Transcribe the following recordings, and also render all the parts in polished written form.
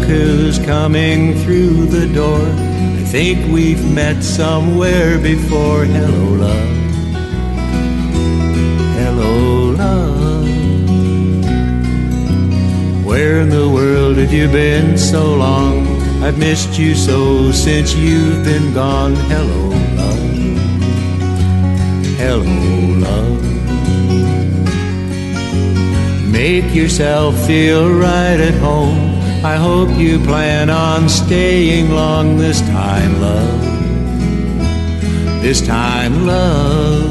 who's coming through the door. I think we've met somewhere before. Hello, love. Hello, love. Where in the world have you been so long? I've missed you so since you've been gone. Hello, love. Hello, love. Make yourself feel right at home. I hope you plan on staying long this time, love. This time, love.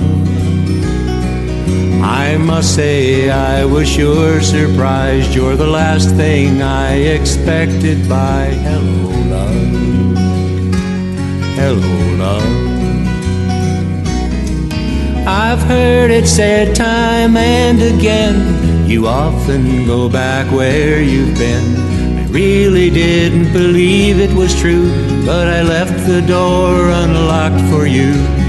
I must say I was sure surprised. You're the last thing I expected by. Hello, love. Hello, love. I've heard it said time and again, you often go back where you've been. I really didn't believe it was true, but I left the door unlocked for you.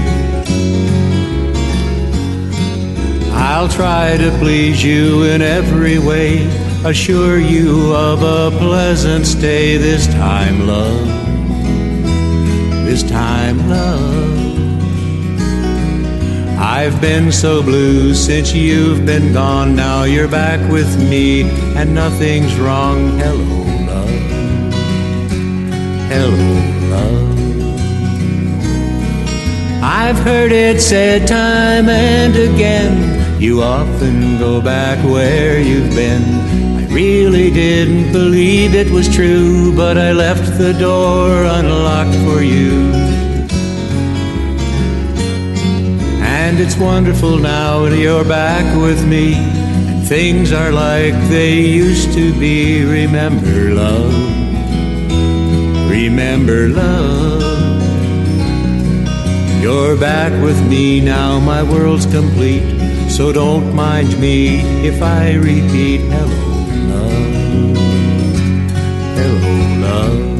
I'll try to please you in every way, assure you of a pleasant stay this time, love. This time, love. I've been so blue since you've been gone. Now you're back with me and nothing's wrong. Hello, love. Hello, love. I've heard it said time and again, you often go back where you've been. I really didn't believe it was true, but I left the door unlocked for you. And it's wonderful now that you're back with me, and things are like they used to be. Remember, love. Remember, love. You're back with me now, my world's complete. So don't mind me if I repeat. Hello, love. Hello, love.